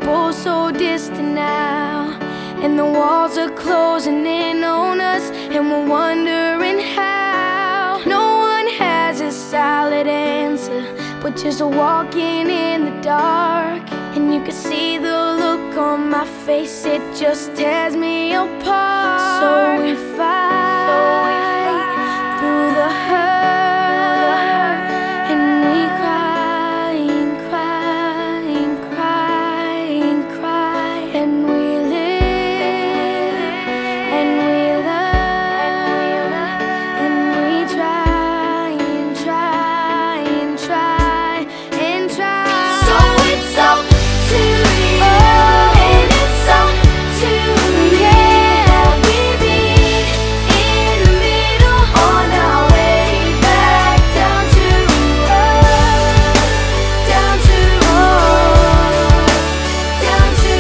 both so distant now, and the walls are closing in on us, and we're wondering how. No one has a solid answer, but just walking in the dark. And you can see the look on my face, it just tears me apart. So we fight through the hurt, and we cry and cry and cry and cry, and we live and we learn, and we try and try and try and try. So it's up to you, and it's up to me. We meet in the middle on our way back down to earth, down to earth, down to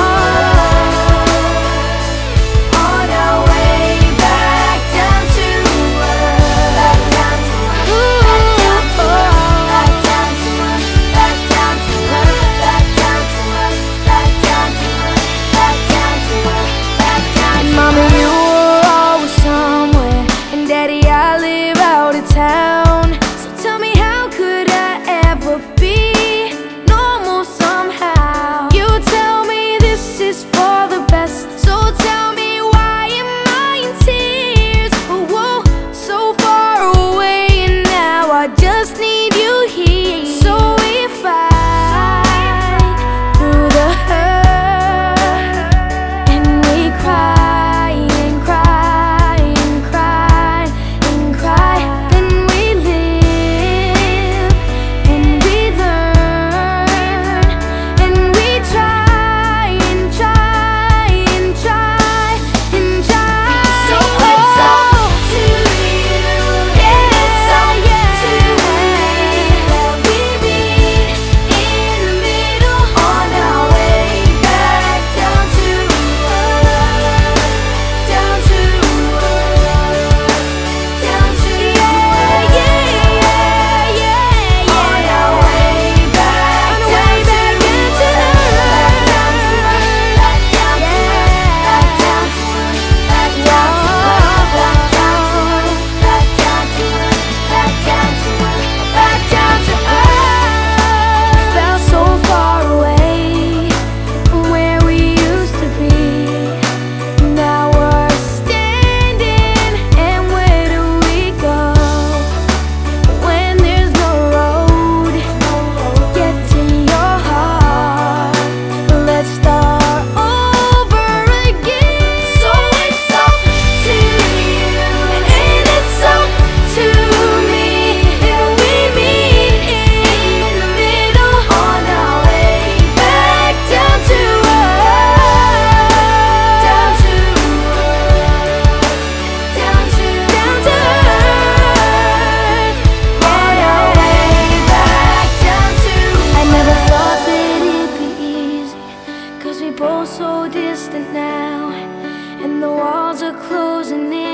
earth, on our way back down to earth, back down to earth, back down to earth, back down to earth, back down to earth, back down to earth, back down to earth, back down to earth. Mama, you were always somewhere, and Daddy, I live out of town. So tell me, how could I ever be normal somehow? You tell me this is for the best, so tell me, why am I in tears? Oh, whoa, so far away, and now I just need you here. So we fight through the hurt, and we cry and cry and cry and cry, and we live and we learn, and we try and try and try and try. So it's up to you, and it's up to me. We meet in the middle on our way back down to earth, down to earth, down to earth, on our way back down to earth, back down to earth, back down to earth, back down to earth, back down to earth, back down to earth, back down to earth, back down to earth. Felt so far away from where we used to be. Now we're standing, and where do we go when there's no road to get to your heart? Let's start over again. So it's up to you, and it's up to me. We meet in the middle on our way back down to earth, down to earth, down to earth, on our way back down to earth. I never thought that it'd be easy, 'cause we both so distant now, and the walls are closing in